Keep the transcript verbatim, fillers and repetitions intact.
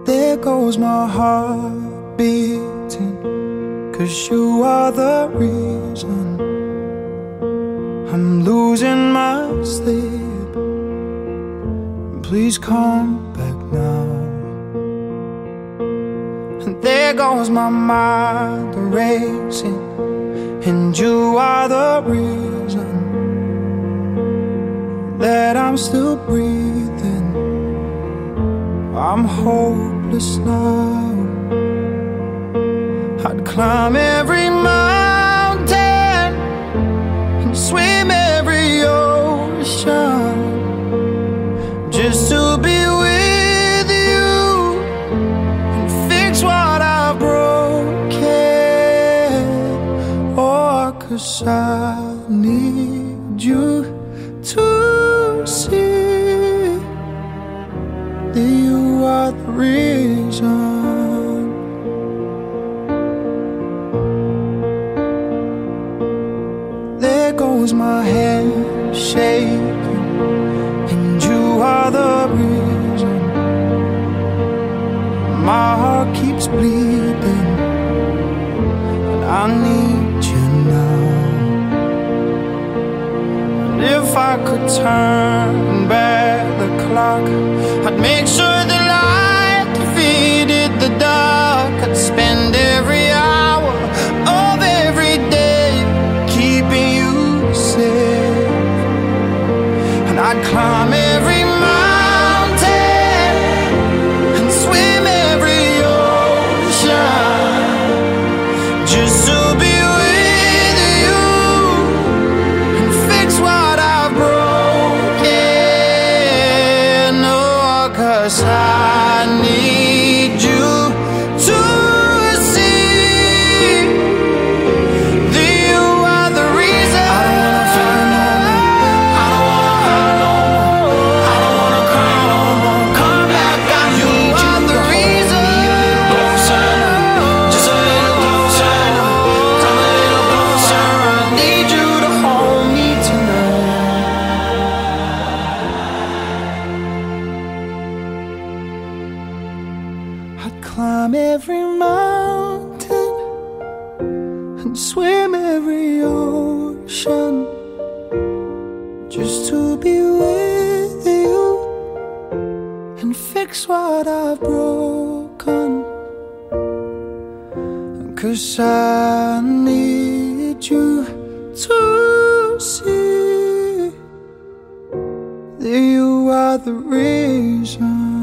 There goes my heart beating, 'cause you are the reason I'm losing my sleep. Please come back now. And there goes my mind racing, and you are the reason that I'm still breathing. I'm hopeless now. I'd climb every mountain and swim every ocean just to be with you and fix what I've broken. Oh, 'cause I need you to see that you are the reason. There goes my hand shaking, and you are the reason. My heart keeps bleeding, and I need you now. And if I could turn back the clock, I'd make sure the light defeated the dark. I'd spend every hour of every day keeping you safe, and I'd climb every mountain and swim every ocean just to be with you and fix what I've broken. Oh, 'cause I need you to see that you are the reason. I don't wanna fight no more. I don't wanna cry no more. Come back, I need you. The reason. Closer, just a little closer. Come a little closer. I need you to hold me tonight. I'd climb every mountain and swim every ocean just to be with you and fix what I've broken. 'Cause I need you to see that you are the reason.